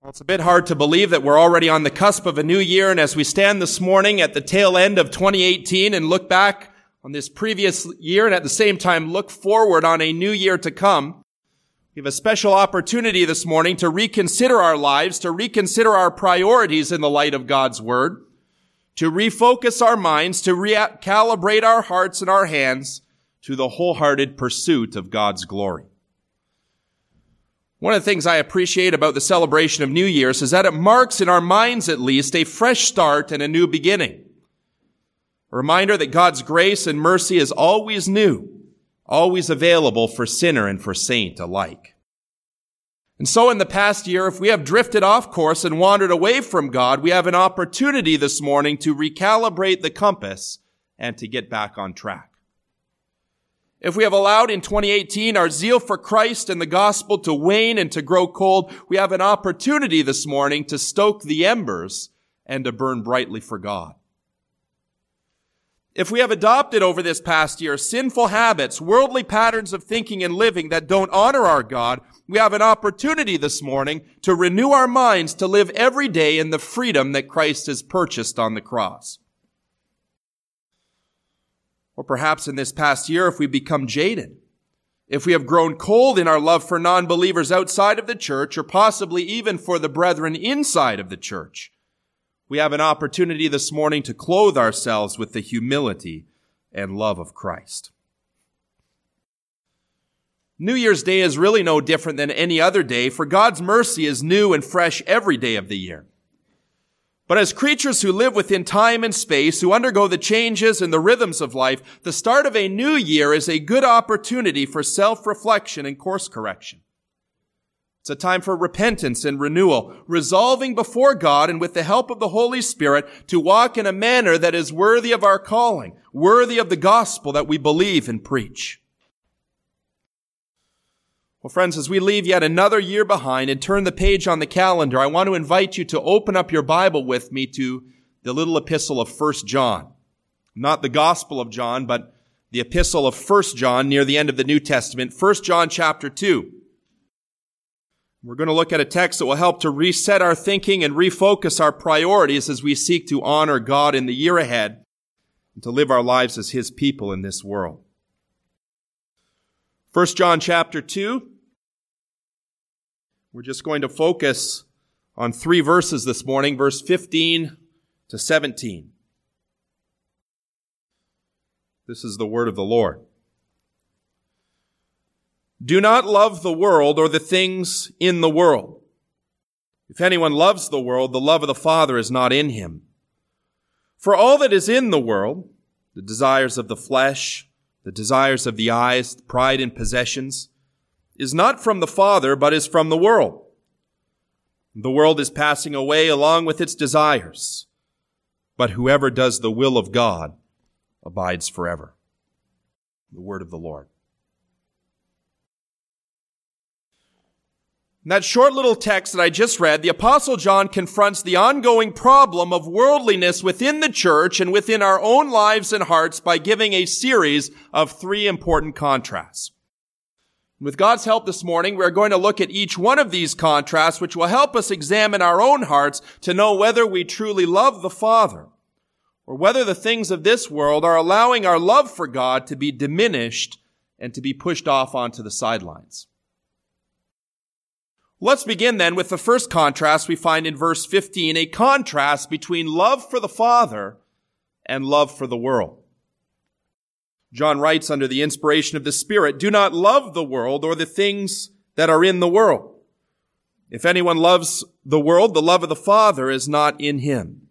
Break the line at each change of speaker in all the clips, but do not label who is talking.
Well, it's a bit hard to believe that we're already on the cusp of a new year, and as we stand this morning at the tail end of 2018 and look back on this previous year and at the same time look forward on a new year to come, we have a special opportunity this morning to reconsider our lives, to reconsider our priorities in the light of God's Word, to refocus our minds, to recalibrate our hearts and our hands to the wholehearted pursuit of God's glory. One of the things I appreciate about the celebration of New Year's is that it marks, in our minds at least, a fresh start and a new beginning. A reminder that God's grace and mercy is always new, always available for sinner and for saint alike. And so in the past year, if we have drifted off course and wandered away from God, we have an opportunity this morning to recalibrate the compass and to get back on track. If we have allowed in 2018 our zeal for Christ and the gospel to wane and to grow cold, we have an opportunity this morning to stoke the embers and to burn brightly for God. If we have adopted over this past year sinful habits, worldly patterns of thinking and living that don't honor our God, we have an opportunity this morning to renew our minds to live every day in the freedom that Christ has purchased on the cross. Or perhaps in this past year, if we become jaded, if we have grown cold in our love for non-believers outside of the church, or possibly even for the brethren inside of the church, we have an opportunity this morning to clothe ourselves with the humility and love of Christ. New Year's Day is really no different than any other day, for God's mercy is new and fresh every day of the year. But as creatures who live within time and space, who undergo the changes and the rhythms of life, the start of a new year is a good opportunity for self-reflection and course correction. It's a time for repentance and renewal, resolving before God and with the help of the Holy Spirit to walk in a manner that is worthy of our calling, worthy of the gospel that we believe and preach. Well, friends, as we leave yet another year behind and turn the page on the calendar, I want to invite you to open up your Bible with me to the little epistle of 1 John. Not the Gospel of John, but the epistle of 1 John near the end of the New Testament, 1 John chapter 2. We're going to look at a text that will help to reset our thinking and refocus our priorities as we seek to honor God in the year ahead and to live our lives as His people in this world. 1 John chapter 2. We're just going to focus on 3 verses this morning, verse 15 to 17. This is the word of the Lord. Do not love the world or the things in the world. If anyone loves the world, the love of the Father is not in him. For all that is in the world, the desires of the flesh, the desires of the eyes, pride in possessions, is not from the Father, but is from the world. The world is passing away along with its desires, but whoever does the will of God abides forever. The word of the Lord. In that short little text that I just read, the Apostle John confronts the ongoing problem of worldliness within the church and within our own lives and hearts by giving a series of 3 important contrasts. With God's help this morning, we're going to look at each one of these contrasts, which will help us examine our own hearts to know whether we truly love the Father or whether the things of this world are allowing our love for God to be diminished and to be pushed off onto the sidelines. Let's begin then with the first contrast we find in verse 15, a contrast between love for the Father and love for the world. John writes under the inspiration of the Spirit, do not love the world or the things that are in the world. If anyone loves the world, the love of the Father is not in him.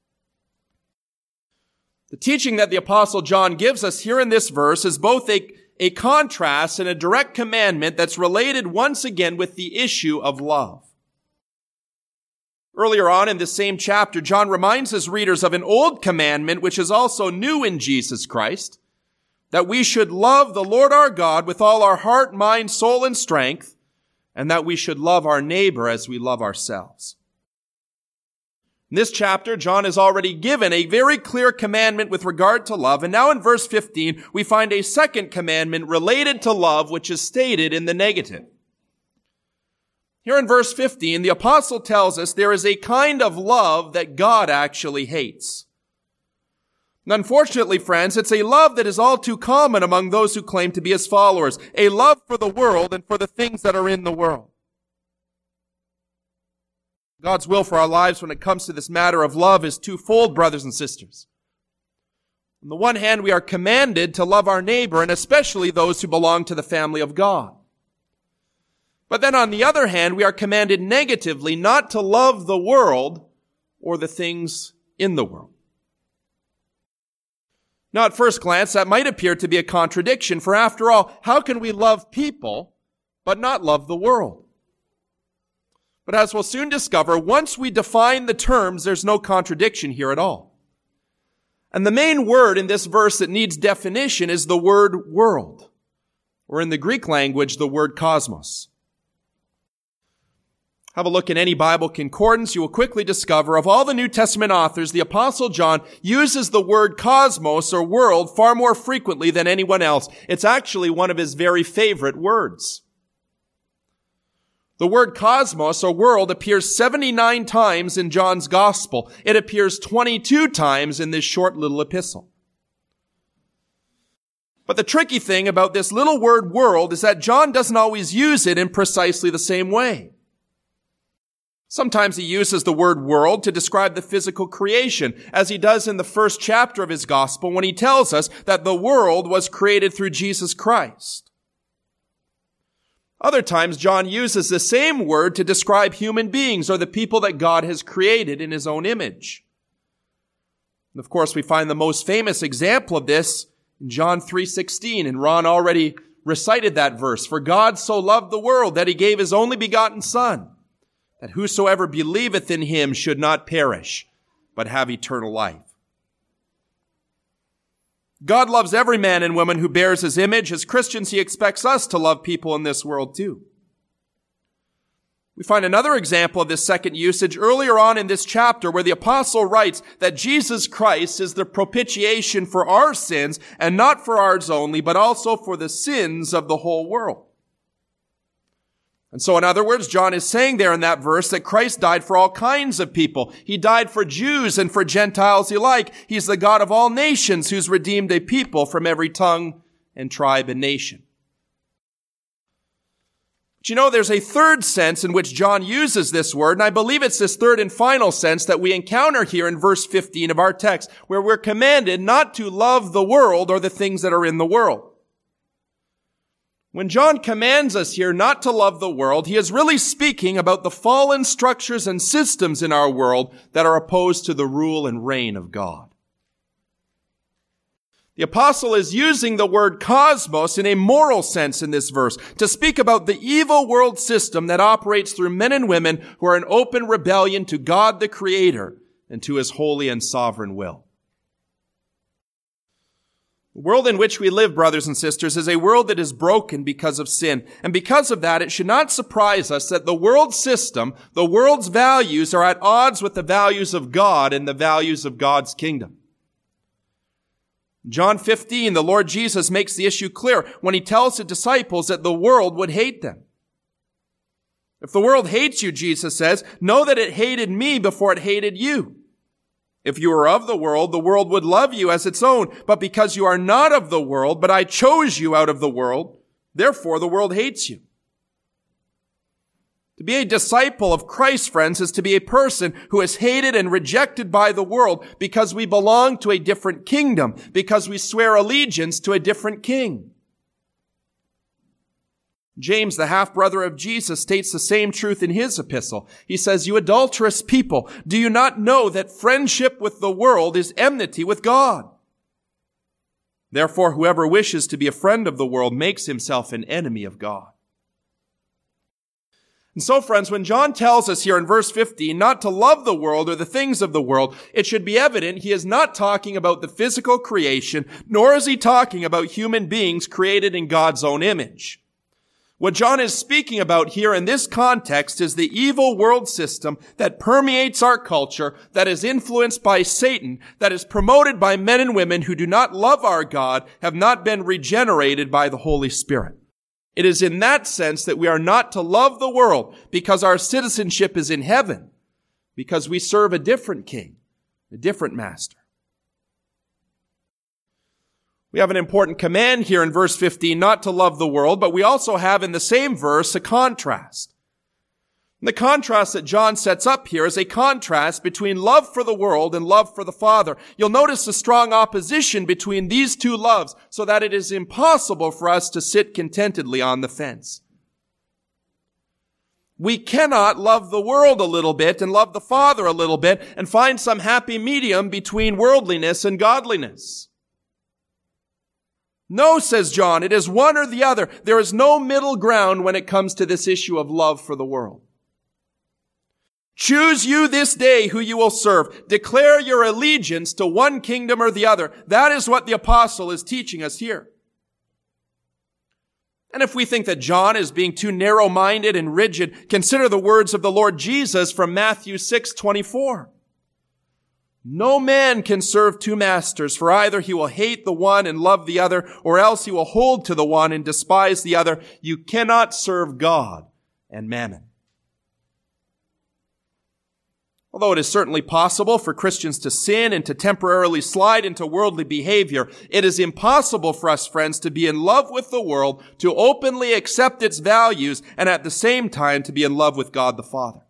The teaching that the Apostle John gives us here in this verse is both a contrast and a direct commandment that's related once again with the issue of love. Earlier on in this same chapter, John reminds his readers of an old commandment which is also new in Jesus Christ, that we should love the Lord our God with all our heart, mind, soul, and strength, and that we should love our neighbor as we love ourselves. In this chapter, John has already given a very clear commandment with regard to love, and now in verse 15, we find a second commandment related to love, which is stated in the negative. Here in verse 15, the apostle tells us there is a kind of love that God actually hates. And unfortunately, friends, it's a love that is all too common among those who claim to be his followers, a love for the world and for the things that are in the world. God's will for our lives when it comes to this matter of love is twofold, brothers and sisters. On the one hand, we are commanded to love our neighbor, and especially those who belong to the family of God. But then on the other hand, we are commanded negatively not to love the world or the things in the world. Now, at first glance, that might appear to be a contradiction, for after all, how can we love people but not love the world? But as we'll soon discover, once we define the terms, there's no contradiction here at all. And the main word in this verse that needs definition is the word world, or in the Greek language, the word cosmos. Have a look in any Bible concordance. You will quickly discover of all the New Testament authors, the Apostle John uses the word cosmos or world far more frequently than anyone else. It's actually one of his very favorite words. The word cosmos or world appears 79 times in John's Gospel. It appears 22 times in this short little epistle. But the tricky thing about this little word world is that John doesn't always use it in precisely the same way. Sometimes he uses the word world to describe the physical creation, as he does in the first chapter of his gospel when he tells us that the world was created through Jesus Christ. Other times, John uses the same word to describe human beings or the people that God has created in his own image. And of course, we find the most famous example of this in John 3:16, and Ron already recited that verse. For God so loved the world that he gave his only begotten Son, that whosoever believeth in him should not perish, but have eternal life. God loves every man and woman who bears his image. As Christians, he expects us to love people in this world too. We find another example of this second usage earlier on in this chapter where the apostle writes that Jesus Christ is the propitiation for our sins, and not for ours only, but also for the sins of the whole world. And so, in other words, John is saying there in that verse that Christ died for all kinds of people. He died for Jews and for Gentiles alike. He's the God of all nations who's redeemed a people from every tongue and tribe and nation. But you know, there's a third sense in which John uses this word, and I believe it's this third and final sense that we encounter here in verse 15 of our text, where we're commanded not to love the world or the things that are in the world. When John commands us here not to love the world, he is really speaking about the fallen structures and systems in our world that are opposed to the rule and reign of God. The apostle is using the word cosmos in a moral sense in this verse to speak about the evil world system that operates through men and women who are in open rebellion to God the Creator and to his holy and sovereign will. The world in which we live, brothers and sisters, is a world that is broken because of sin. And because of that, it should not surprise us that the world system, the world's values, are at odds with the values of God and the values of God's kingdom. In John 15, the Lord Jesus makes the issue clear when he tells the disciples that the world would hate them. If the world hates you, Jesus says, know that it hated me before it hated you. If you were of the world would love you as its own. But because you are not of the world, but I chose you out of the world, therefore the world hates you. To be a disciple of Christ, friends, is to be a person who is hated and rejected by the world because we belong to a different kingdom, because we swear allegiance to a different king. James, the half-brother of Jesus, states the same truth in his epistle. He says, you adulterous people, do you not know that friendship with the world is enmity with God? Therefore, whoever wishes to be a friend of the world makes himself an enemy of God. And so, friends, when John tells us here in verse 15 not to love the world or the things of the world, it should be evident he is not talking about the physical creation, nor is he talking about human beings created in God's own image. What John is speaking about here in this context is the evil world system that permeates our culture, that is influenced by Satan, that is promoted by men and women who do not love our God, have not been regenerated by the Holy Spirit. It is in that sense that we are not to love the world because our citizenship is in heaven, because we serve a different king, a different master. We have an important command here in verse 15, not to love the world, but we also have in the same verse a contrast. And the contrast that John sets up here is a contrast between love for the world and love for the Father. You'll notice the strong opposition between these two loves, so that it is impossible for us to sit contentedly on the fence. We cannot love the world a little bit and love the Father a little bit and find some happy medium between worldliness and godliness. No, says John, it is one or the other. There is no middle ground when it comes to this issue of love for the world. Choose you this day who you will serve. Declare your allegiance to one kingdom or the other. That is what the apostle is teaching us here. And if we think that John is being too narrow-minded and rigid, consider the words of the Lord Jesus from Matthew 6:24. No man can serve two masters, for either he will hate the one and love the other, or else he will hold to the one and despise the other. You cannot serve God and mammon. Although it is certainly possible for Christians to sin and to temporarily slide into worldly behavior, it is impossible for us, friends, to be in love with the world, to openly accept its values, and at the same time to be in love with God the Father.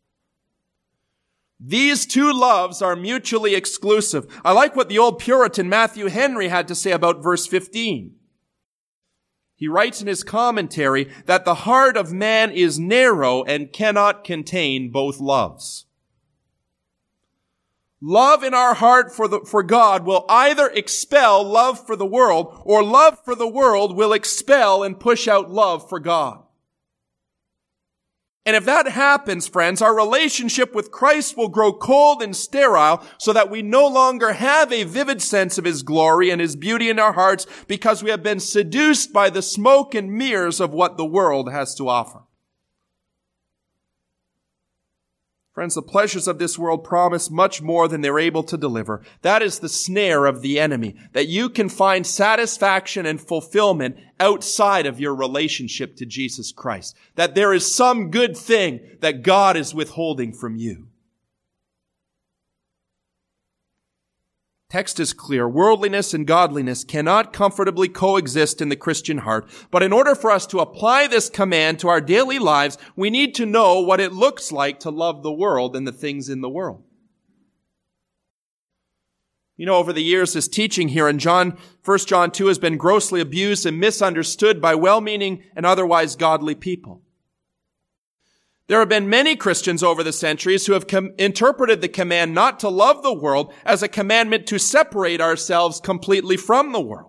These two loves are mutually exclusive. I like what the old Puritan Matthew Henry had to say about verse 15. He writes in his commentary that the heart of man is narrow and cannot contain both loves. Love in our heart for God will either expel love for the world, or love for the world will expel and push out love for God. And if that happens, friends, our relationship with Christ will grow cold and sterile, so that we no longer have a vivid sense of His glory and His beauty in our hearts, because we have been seduced by the smoke and mirrors of what the world has to offer. Friends, the pleasures of this world promise much more than they're able to deliver. That is the snare of the enemy, that you can find satisfaction and fulfillment outside of your relationship to Jesus Christ. That there is some good thing that God is withholding from you. Text is clear. Worldliness and godliness cannot comfortably coexist in the Christian heart. But in order for us to apply this command to our daily lives, we need to know what it looks like to love the world and the things in the world. You know, over the years, this teaching here in 1 John 2 has been grossly abused and misunderstood by well-meaning and otherwise godly people. There have been many Christians over the centuries who have interpreted the command not to love the world as a commandment to separate ourselves completely from the world.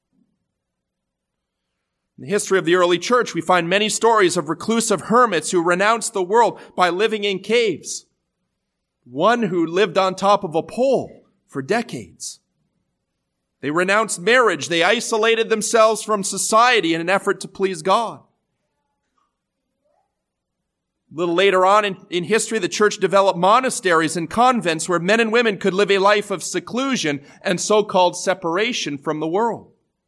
In the history of the early church, we find many stories of reclusive hermits who renounced the world by living in caves. One who lived on top of a pole for decades. They renounced marriage. They isolated themselves from society in an effort to please God. A little later on in history, the church developed monasteries and convents where men and women could live a life of seclusion and so-called separation from the world.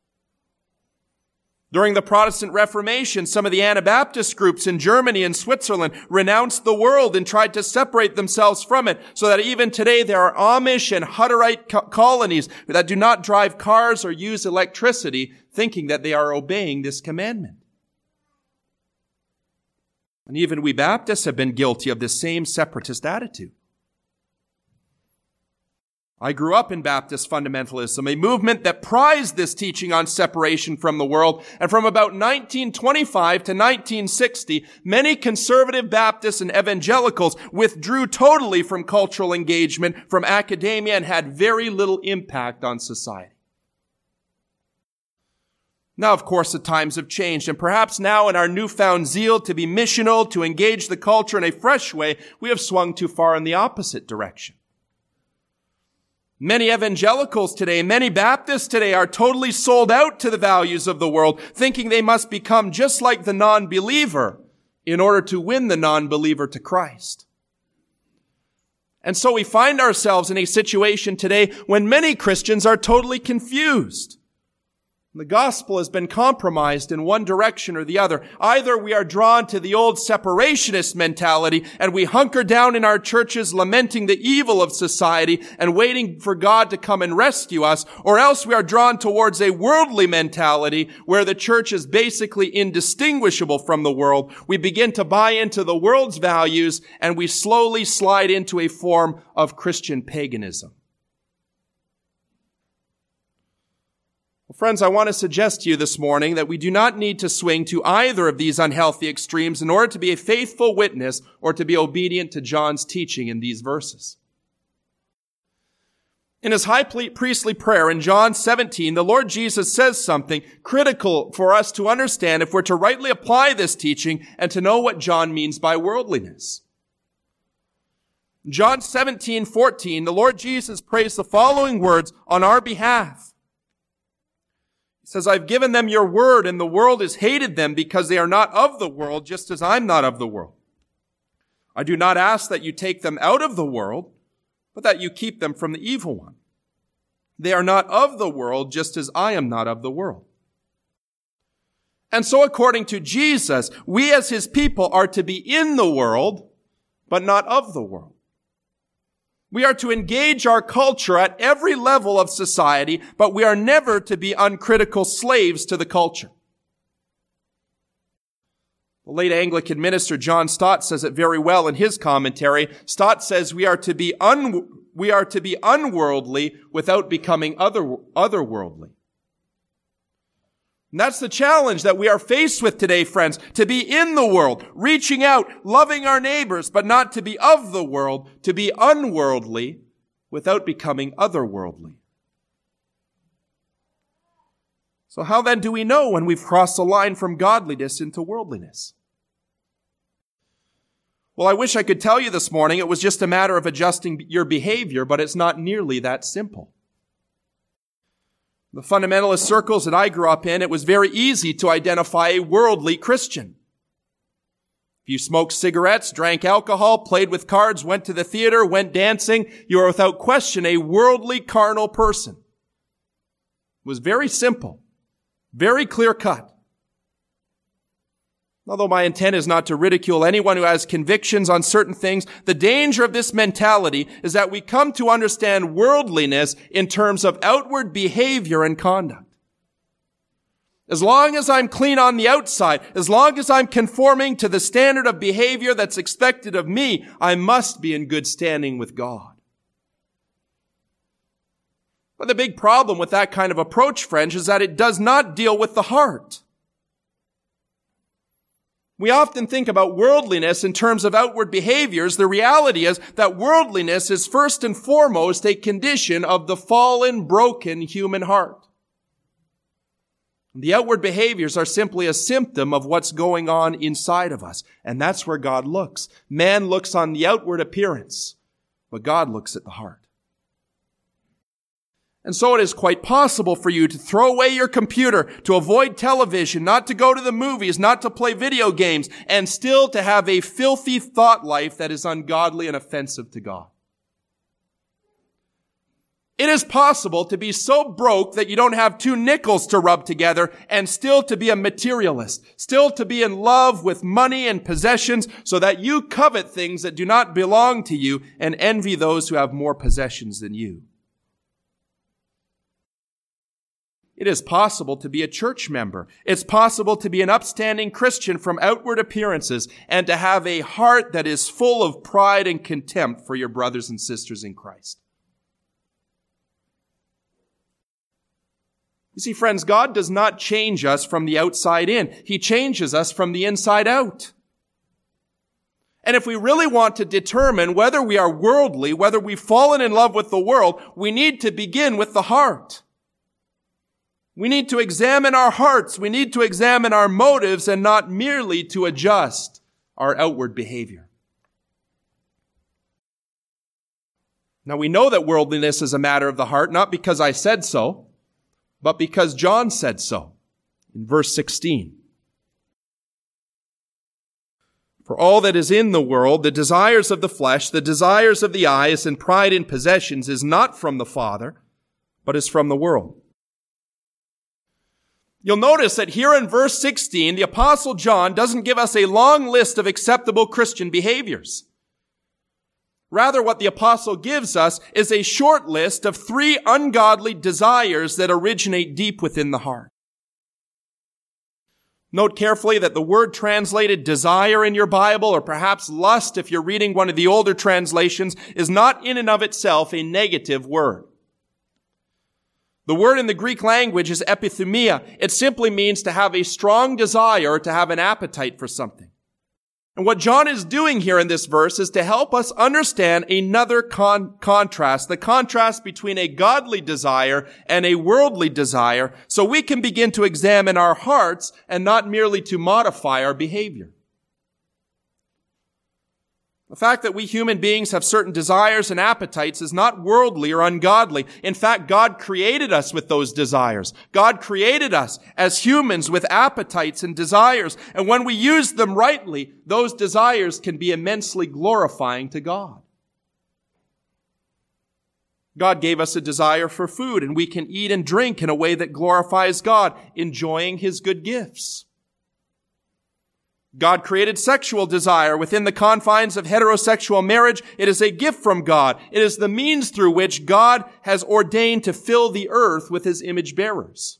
During the Protestant Reformation, some of the Anabaptist groups in Germany and Switzerland renounced the world and tried to separate themselves from it, so that even today there are Amish and Hutterite colonies that do not drive cars or use electricity, thinking that they are obeying this commandment. And even we Baptists have been guilty of this same separatist attitude. I grew up in Baptist fundamentalism, a movement that prized this teaching on separation from the world. And from about 1925 to 1960, many conservative Baptists and evangelicals withdrew totally from cultural engagement, from academia, and had very little impact on society. Now, of course, the times have changed, and perhaps now in our newfound zeal to be missional, to engage the culture in a fresh way, we have swung too far in the opposite direction. Many evangelicals today, many Baptists today are totally sold out to the values of the world, thinking they must become just like the non-believer in order to win the non-believer to Christ. And so we find ourselves in a situation today when many Christians are totally confused. The gospel has been compromised in one direction or the other. Either we are drawn to the old separationist mentality and we hunker down in our churches lamenting the evil of society and waiting for God to come and rescue us, or else we are drawn towards a worldly mentality where the church is basically indistinguishable from the world. We begin to buy into the world's values and we slowly slide into a form of Christian paganism. Well, friends, I want to suggest to you this morning that we do not need to swing to either of these unhealthy extremes in order to be a faithful witness or to be obedient to John's teaching in these verses. In his high priestly prayer in John 17, the Lord Jesus says something critical for us to understand if we're to rightly apply this teaching and to know what John means by worldliness. John 17:14, the Lord Jesus prays the following words on our behalf. He says, I've given them your word, and the world has hated them because they are not of the world, just as I'm not of the world. I do not ask that you take them out of the world, but that you keep them from the evil one. They are not of the world, just as I am not of the world. And so according to Jesus, we as his people are to be in the world, but not of the world. We are to engage our culture at every level of society, but we are never to be uncritical slaves to the culture. The late Anglican minister John Stott says it very well in his commentary. Stott says we are to be unworldly without becoming otherworldly. And that's the challenge that we are faced with today, friends, to be in the world, reaching out, loving our neighbors, but not to be of the world, to be unworldly without becoming otherworldly. So how then do we know when we've crossed the line from godliness into worldliness? Well, I wish I could tell you this morning it was just a matter of adjusting your behavior, but it's not nearly that simple. The fundamentalist circles that I grew up in, it was very easy to identify a worldly Christian. If you smoked cigarettes, drank alcohol, played with cards, went to the theater, went dancing, you are without question a worldly, carnal person. It was very simple, very clear-cut. Although my intent is not to ridicule anyone who has convictions on certain things, the danger of this mentality is that we come to understand worldliness in terms of outward behavior and conduct. As long as I'm clean on the outside, as long as I'm conforming to the standard of behavior that's expected of me, I must be in good standing with God. But the big problem with that kind of approach, friends, is that it does not deal with the heart. We often think about worldliness in terms of outward behaviors. The reality is that worldliness is first and foremost a condition of the fallen, broken human heart. The outward behaviors are simply a symptom of what's going on inside of us. And that's where God looks. Man looks on the outward appearance, but God looks at the heart. And so it is quite possible for you to throw away your computer, to avoid television, not to go to the movies, not to play video games, and still to have a filthy thought life that is ungodly and offensive to God. It is possible to be so broke that you don't have 2 nickels to rub together and still to be a materialist, still to be in love with money and possessions so that you covet things that do not belong to you and envy those who have more possessions than you. It is possible to be a church member. It's possible to be an upstanding Christian from outward appearances and to have a heart that is full of pride and contempt for your brothers and sisters in Christ. You see, friends, God does not change us from the outside in. He changes us from the inside out. And if we really want to determine whether we are worldly, whether we've fallen in love with the world, we need to begin with the heart. We need to examine our hearts. We need to examine our motives and not merely to adjust our outward behavior. Now we know that worldliness is a matter of the heart, not because I said so, but because John said so in verse 16. For all that is in the world, the desires of the flesh, the desires of the eyes, and pride in possessions is not from the Father, but is from the world. You'll notice that here in verse 16, the Apostle John doesn't give us a long list of acceptable Christian behaviors. Rather, what the Apostle gives us is a short list of 3 ungodly desires that originate deep within the heart. Note carefully that the word translated desire in your Bible, or perhaps lust if you're reading one of the older translations, is not in and of itself a negative word. The word in the Greek language is epithumia. It simply means to have a strong desire, to have an appetite for something. And what John is doing here in this verse is to help us understand another contrast, the contrast between a godly desire and a worldly desire, so we can begin to examine our hearts and not merely to modify our behavior. The fact that we human beings have certain desires and appetites is not worldly or ungodly. In fact, God created us with those desires. God created us as humans with appetites and desires. And when we use them rightly, those desires can be immensely glorifying to God. God gave us a desire for food, and we can eat and drink in a way that glorifies God, enjoying His good gifts. God created sexual desire within the confines of heterosexual marriage. It is a gift from God. It is the means through which God has ordained to fill the earth with His image bearers.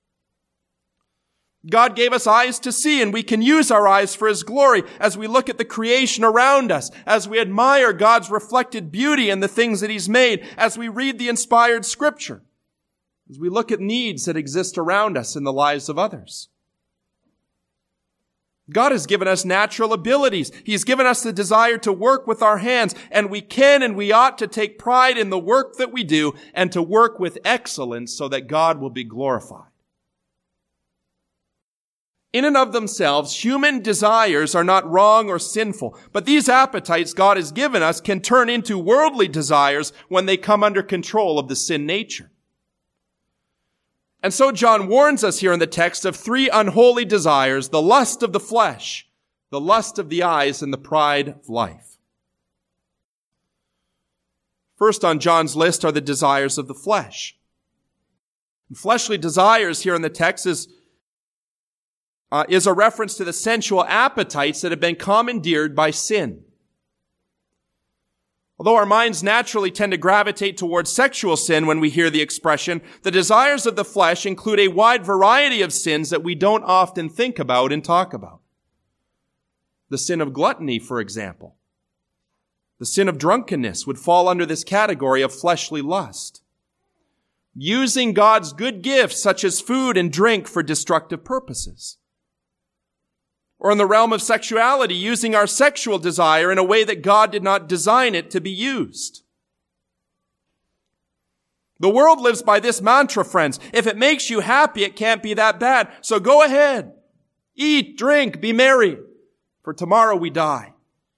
God gave us eyes to see, and we can use our eyes for His glory as we look at the creation around us, as we admire God's reflected beauty in the things that He's made, as we read the inspired Scripture, as we look at needs that exist around us in the lives of others. God has given us natural abilities. He's given us the desire to work with our hands, and we can and we ought to take pride in the work that we do and to work with excellence so that God will be glorified. In and of themselves, human desires are not wrong or sinful, but these appetites God has given us can turn into worldly desires when they come under control of the sin nature. And so John warns us here in the text of 3 unholy desires: the lust of the flesh, the lust of the eyes, and the pride of life. First on John's list are the desires of the flesh. And fleshly desires here in the text is a reference to the sensual appetites that have been commandeered by sin. Although our minds naturally tend to gravitate towards sexual sin when we hear the expression, the desires of the flesh include a wide variety of sins that we don't often think about and talk about. The sin of gluttony, for example. The sin of drunkenness would fall under this category of fleshly lust. Using God's good gifts, such as food and drink, for destructive purposes. Or in the realm of sexuality, using our sexual desire in a way that God did not design it to be used. The world lives by this mantra, friends. If it makes you happy, it can't be that bad. So go ahead. Eat, drink, be merry. For tomorrow we die.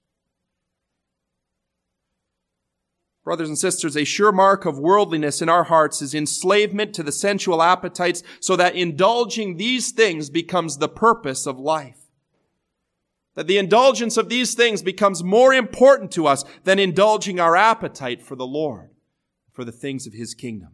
Brothers and sisters, a sure mark of worldliness in our hearts is enslavement to the sensual appetites, so that indulging these things becomes the purpose of life. That the indulgence of these things becomes more important to us than indulging our appetite for the Lord, for the things of His kingdom.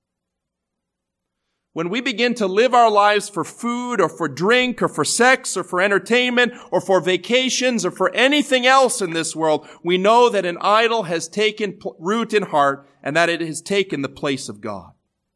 When we begin to live our lives for food or for drink or for sex or for entertainment or for vacations or for anything else in this world, we know that an idol has taken root in heart and that it has taken the place of God.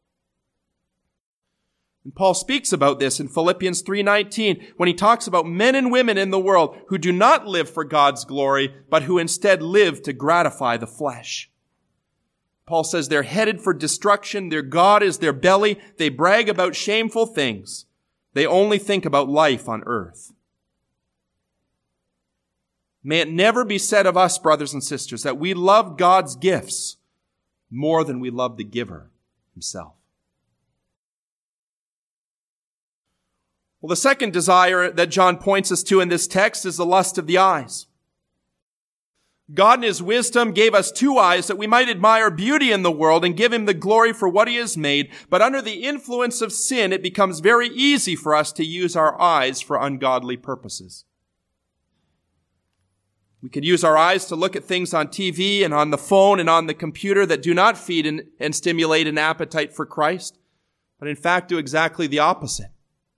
And Paul speaks about this in Philippians 3:19 when he talks about men and women in the world who do not live for God's glory, but who instead live to gratify the flesh. Paul says they're headed for destruction. Their God is their belly. They brag about shameful things. They only think about life on earth. May it never be said of us, brothers and sisters, that we love God's gifts more than we love the giver Himself. Well, the second desire that John points us to in this text is the lust of the eyes. God in His wisdom gave us 2 eyes that we might admire beauty in the world and give Him the glory for what He has made. But under the influence of sin, it becomes very easy for us to use our eyes for ungodly purposes. We could use our eyes to look at things on TV and on the phone and on the computer that do not feed and stimulate an appetite for Christ, but in fact do exactly the opposite.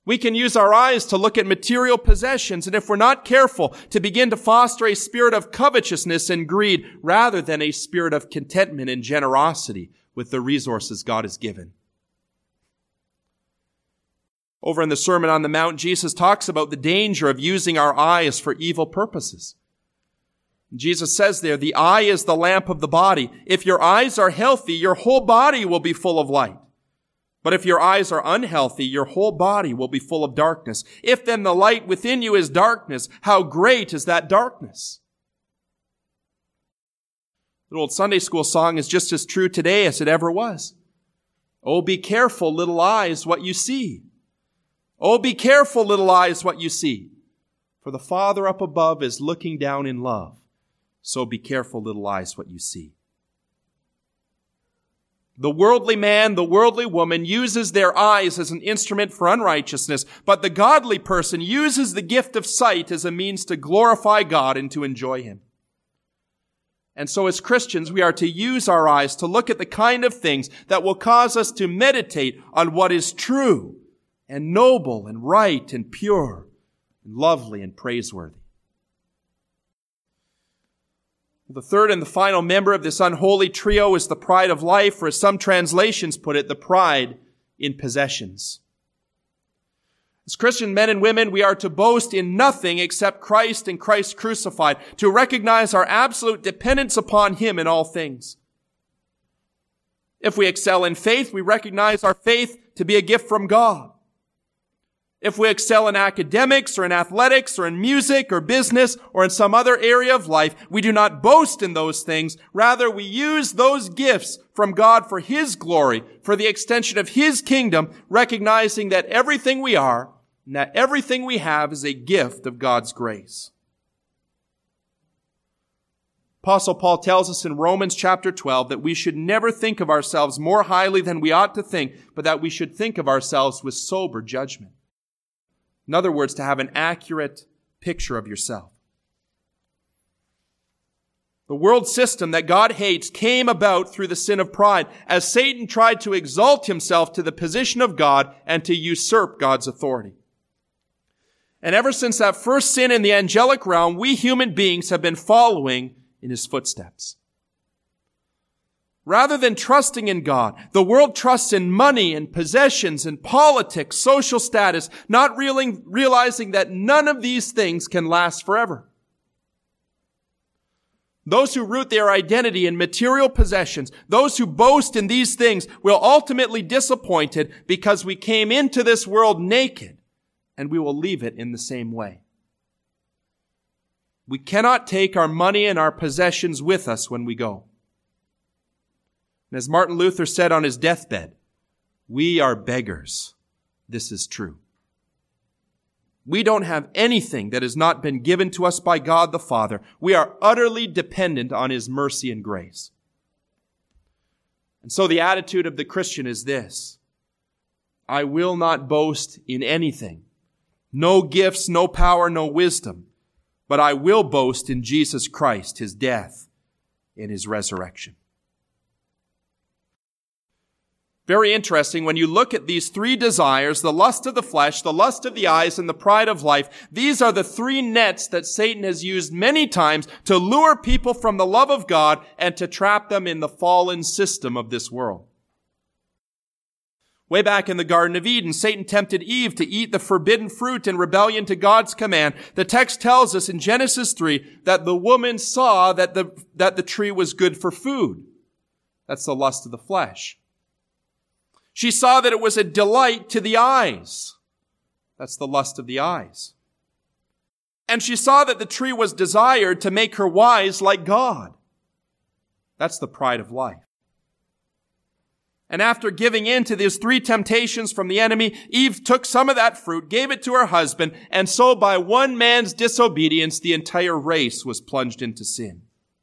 We can use our eyes to look at material possessions, and if we're not careful, to begin to foster a spirit of covetousness and greed rather than a spirit of contentment and generosity with the resources God has given. Over in the Sermon on the Mount, Jesus talks about the danger of using our eyes for evil purposes. Jesus says there, the eye is the lamp of the body. If your eyes are healthy, your whole body will be full of light. But if your eyes are unhealthy, your whole body will be full of darkness. If then the light within you is darkness, how great is that darkness? The old Sunday school song is just as true today as it ever was. Oh, be careful, little eyes, what you see. Oh, be careful, little eyes, what you see. For the Father up above is looking down in love. So be careful, little eyes, what you see. The worldly man, the worldly woman uses their eyes as an instrument for unrighteousness, but the godly person uses the gift of sight as a means to glorify God and to enjoy Him. And so as Christians, we are to use our eyes to look at the kind of things that will cause us to meditate on what is true and noble and right and pure and lovely and praiseworthy. The third and the final member of this unholy trio is the pride of life, or as some translations put it, the pride in possessions. As Christian men and women, we are to boast in nothing except Christ and Christ crucified, to recognize our absolute dependence upon Him in all things. If we excel in faith, we recognize our faith to be a gift from God. If we excel in academics or in athletics or in music or business or in some other area of life, we do not boast in those things. Rather, we use those gifts from God for His glory, for the extension of His kingdom, recognizing that everything we are and that everything we have is a gift of God's grace. Apostle Paul tells us in Romans chapter 12 that we should never think of ourselves more highly than we ought to think, but that we should think of ourselves with sober judgment. In other words, to have an accurate picture of yourself. The world system that God hates came about through the sin of pride, as Satan tried to exalt himself to the position of God and to usurp God's authority. And ever since that first sin in the angelic realm, we human beings have been following in his footsteps. Rather than trusting in God, the world trusts in money and possessions and politics, social status, not realizing that none of these things can last forever. Those who root their identity in material possessions, those who boast in these things, will ultimately be disappointed because we came into this world naked and we will leave it in the same way. We cannot take our money and our possessions with us when we go. And as Martin Luther said on his deathbed, we are beggars. This is true. We don't have anything that has not been given to us by God the Father. We are utterly dependent on His mercy and grace. And so the attitude of the Christian is this: I will not boast in anything. No gifts, no power, no wisdom. But I will boast in Jesus Christ, His death, and His resurrection. Very interesting, when you look at these three desires, the lust of the flesh, the lust of the eyes, and the pride of life, these are the three nets that Satan has used many times to lure people from the love of God and to trap them in the fallen system of this world. Way back in the Garden of Eden, Satan tempted Eve to eat the forbidden fruit in rebellion to God's command. The text tells us in Genesis 3 that the woman saw that the tree was good for food. That's the lust of the flesh. She saw that it was a delight to the eyes. That's the lust of the eyes. And she saw that the tree was desired to make her wise like God. That's the pride of life. And after giving in to these three temptations from the enemy, Eve took some of that fruit, gave it to her husband, and so by one man's disobedience, the entire race was plunged into sin.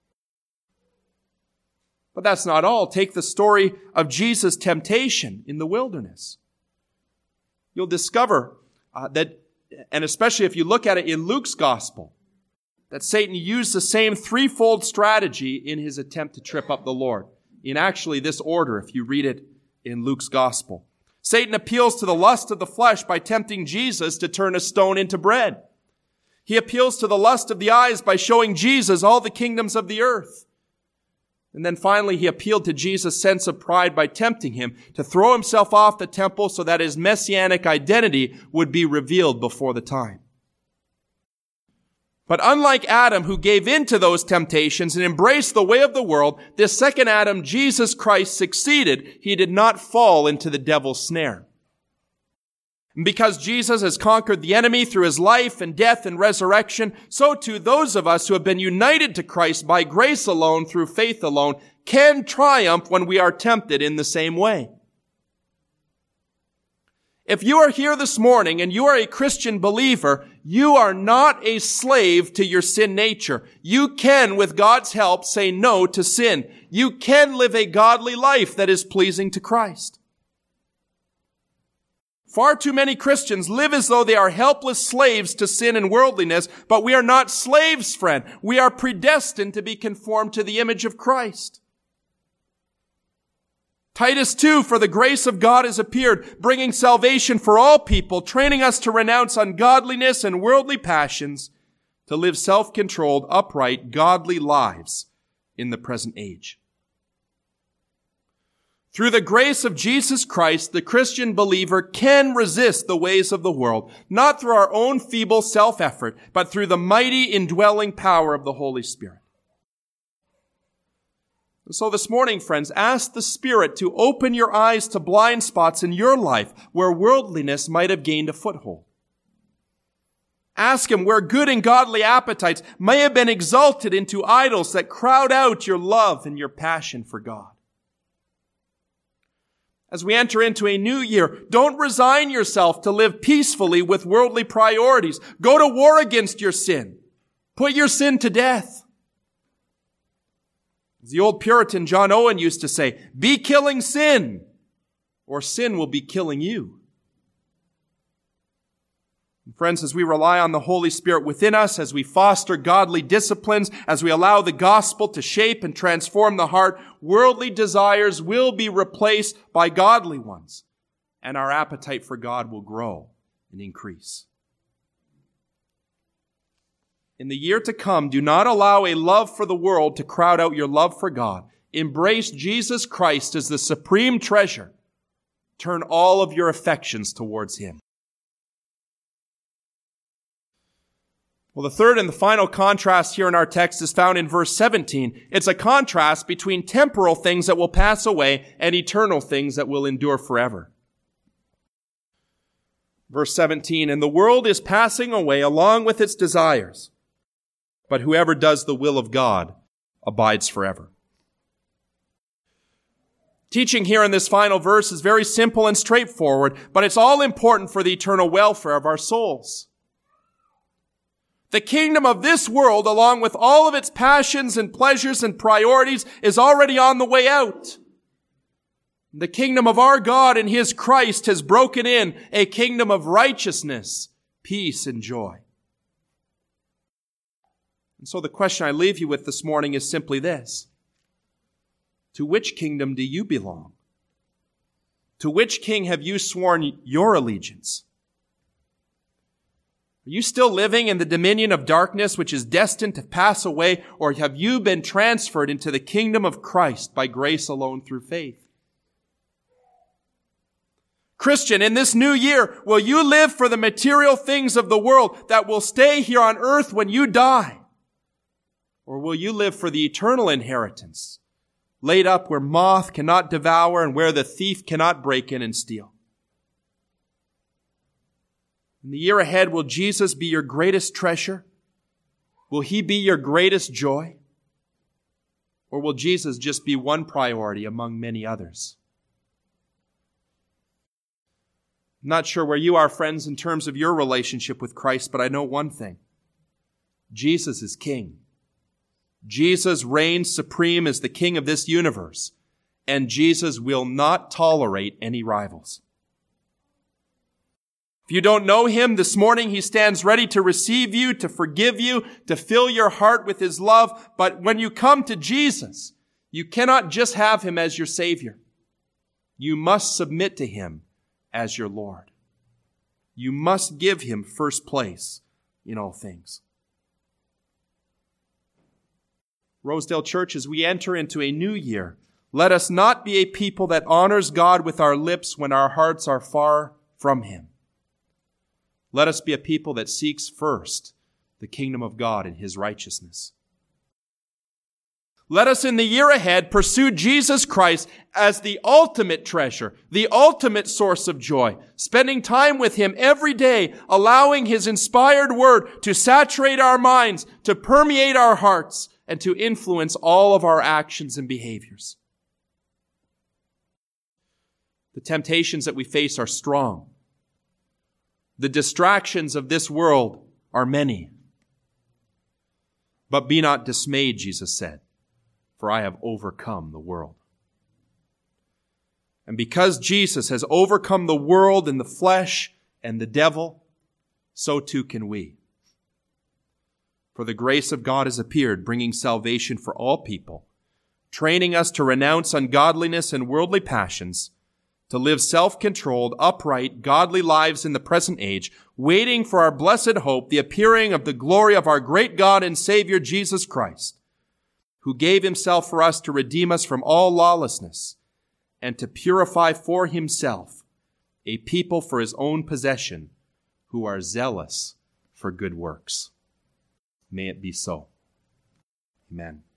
But that's not all. Take the story of Jesus' temptation in the wilderness. You'll discover that, and especially if you look at it in Luke's gospel, that Satan used the same threefold strategy in his attempt to trip up the Lord. In actually this order, if you read it in Luke's gospel. Satan appeals to the lust of the flesh by tempting Jesus to turn a stone into bread. He appeals to the lust of the eyes by showing Jesus all the kingdoms of the earth. And then finally, he appealed to Jesus' sense of pride by tempting him to throw himself off the temple so that his messianic identity would be revealed before the time. But unlike Adam, who gave in to those temptations and embraced the way of the world, this second Adam, Jesus Christ, succeeded. He did not fall into the devil's snare. And because Jesus has conquered the enemy through his life and death and resurrection, so too those of us who have been united to Christ by grace alone, through faith alone, can triumph when we are tempted in the same way. If you are here this morning and you are a Christian believer, you are not a slave to your sin nature. You can, with God's help, say no to sin. You can live a godly life that is pleasing to Christ. Far too many Christians live as though they are helpless slaves to sin and worldliness, but we are not slaves, friend. We are predestined to be conformed to the image of Christ. Titus 2, for the grace of God has appeared, bringing salvation for all people, training us to renounce ungodliness and worldly passions, to live self-controlled, upright, godly lives in the present age. Through the grace of Jesus Christ, the Christian believer can resist the ways of the world, not through our own feeble self-effort, but through the mighty indwelling power of the Holy Spirit. So this morning, friends, ask the Spirit to open your eyes to blind spots in your life where worldliness might have gained a foothold. Ask Him where good and godly appetites may have been exalted into idols that crowd out your love and your passion for God. As we enter into a new year, don't resign yourself to live peacefully with worldly priorities. Go to war against your sin. Put your sin to death. As the old Puritan John Owen used to say, be killing sin, or sin will be killing you. And friends, as we rely on the Holy Spirit within us, as we foster godly disciplines, as we allow the gospel to shape and transform the heart, worldly desires will be replaced by godly ones, and our appetite for God will grow and increase. In the year to come, do not allow a love for the world to crowd out your love for God. Embrace Jesus Christ as the supreme treasure. Turn all of your affections towards Him. Well, the third and the final contrast here in our text is found in verse 17. It's a contrast between temporal things that will pass away and eternal things that will endure forever. Verse 17, and the world is passing away along with its desires, but whoever does the will of God abides forever. Teaching here in this final verse is very simple and straightforward, but it's all important for the eternal welfare of our souls. The kingdom of this world, along with all of its passions and pleasures and priorities, is already on the way out. The kingdom of our God and His Christ has broken in, a kingdom of righteousness, peace, and joy. And so the question I leave you with this morning is simply this. To which kingdom do you belong? To which king have you sworn your allegiance? Are you still living in the dominion of darkness which is destined to pass away, or have you been transferred into the kingdom of Christ by grace alone through faith? Christian, in this new year, will you live for the material things of the world that will stay here on earth when you die? Or will you live for the eternal inheritance, laid up where moth cannot devour and where the thief cannot break in and steal? In the year ahead, will Jesus be your greatest treasure? Will He be your greatest joy? Or will Jesus just be one priority among many others? I'm not sure where you are, friends, in terms of your relationship with Christ, but I know one thing. Jesus is King. Jesus reigns supreme as the King of this universe, and Jesus will not tolerate any rivals. If you don't know Him, this morning He stands ready to receive you, to forgive you, to fill your heart with His love. But when you come to Jesus, you cannot just have Him as your Savior. You must submit to Him as your Lord. You must give him first place in all things. Rosedale Church, as we enter into a new year, let us not be a people that honors God with our lips when our hearts are far from him. Let us be a people that seeks first the kingdom of God and his righteousness. Let us in the year ahead pursue Jesus Christ as the ultimate treasure, the ultimate source of joy, spending time with him every day, allowing his inspired word to saturate our minds, to permeate our hearts, and to influence all of our actions and behaviors. The temptations that we face are strong. The distractions of this world are many. But be not dismayed, Jesus said, for I have overcome the world. And because Jesus has overcome the world and the flesh and the devil, so too can we. For the grace of God has appeared, bringing salvation for all people, training us to renounce ungodliness and worldly passions, to live self-controlled, upright, godly lives in the present age, waiting for our blessed hope, the appearing of the glory of our great God and Savior Jesus Christ, who gave himself for us to redeem us from all lawlessness and to purify for himself a people for his own possession who are zealous for good works. May it be so. Amen.